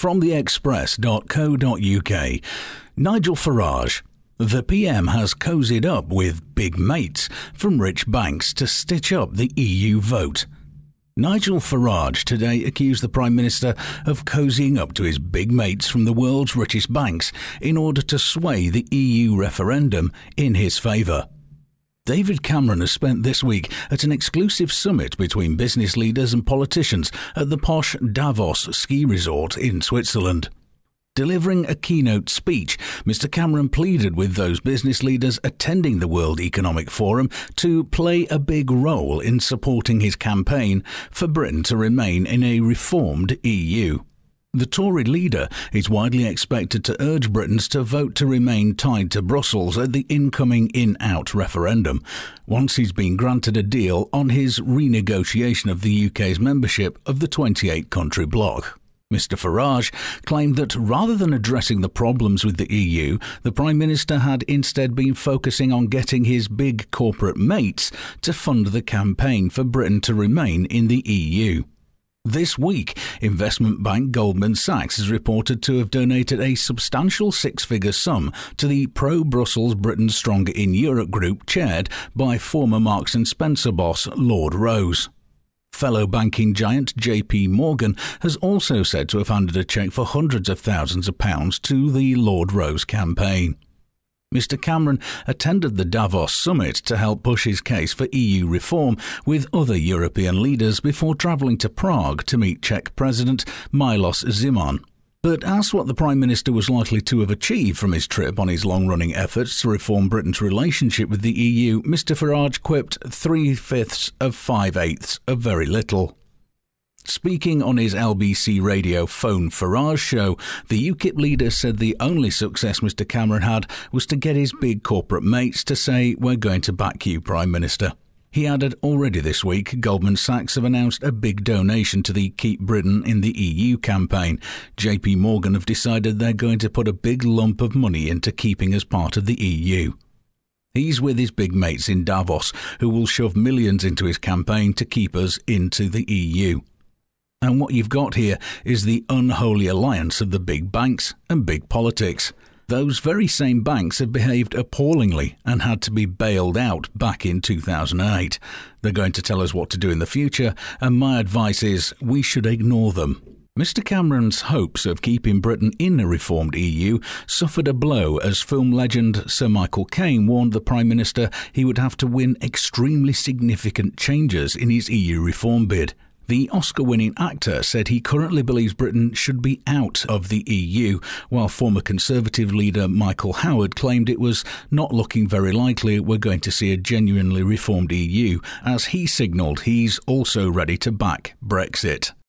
From theexpress.co.uk, Nigel Farage. The PM has cozied up with big mates from rich banks to stitch up the EU vote. Nigel Farage today accused the Prime Minister of cozying up to his big mates from the world's richest banks in order to sway the EU referendum in his favour. David Cameron has spent this week at an exclusive summit between business leaders and politicians at the posh Davos ski resort in Switzerland. Delivering a keynote speech, Mr. Cameron pleaded with those business leaders attending the World Economic Forum to play a big role in supporting his campaign for Britain to remain in a reformed EU. The Tory leader is widely expected to urge Britons to vote to remain tied to Brussels at the incoming in-out referendum, once he's been granted a deal on his renegotiation of the UK's membership of the 28-country bloc. Mr. Farage claimed that rather than addressing the problems with the EU, the Prime Minister had instead been focusing on getting his big corporate mates to fund the campaign for Britain to remain in the EU. This week, investment bank Goldman Sachs is reported to have donated a substantial six-figure sum to the pro-Brussels Britain Stronger in Europe group chaired by former Marks & Spencer boss Lord Rose. Fellow banking giant JP Morgan has also said to have handed a cheque for hundreds of thousands of pounds to the Lord Rose campaign. Mr. Cameron attended the Davos summit to help push his case for EU reform with other European leaders before travelling to Prague to meet Czech President Milos Zeman. But asked what the Prime Minister was likely to have achieved from his trip on his long-running efforts to reform Britain's relationship with the EU, Mr. Farage quipped 3/5 of 5/8 of very little. Speaking on his LBC Radio Phone Farage show, the UKIP leader said the only success Mr. Cameron had was to get his big corporate mates to say, "We're going to back you, Prime Minister." He added already this week, Goldman Sachs have announced a big donation to the Keep Britain in the EU campaign. JP Morgan have decided they're going to put a big lump of money into keeping us part of the EU. He's with his big mates in Davos, who will shove millions into his campaign to keep us into the EU. And what you've got here is the unholy alliance of the big banks and big politics. Those very same banks have behaved appallingly and had to be bailed out back in 2008. They're going to tell us what to do in the future, and my advice is we should ignore them. Mr. Cameron's hopes of keeping Britain in a reformed EU suffered a blow as film legend Sir Michael Caine warned the Prime Minister he would have to win extremely significant changes in his EU reform bid. The Oscar-winning actor said he currently believes Britain should be out of the EU, while former Conservative leader Michael Howard claimed it was not looking very likely we're going to see a genuinely reformed EU, as he signalled he's also ready to back Brexit.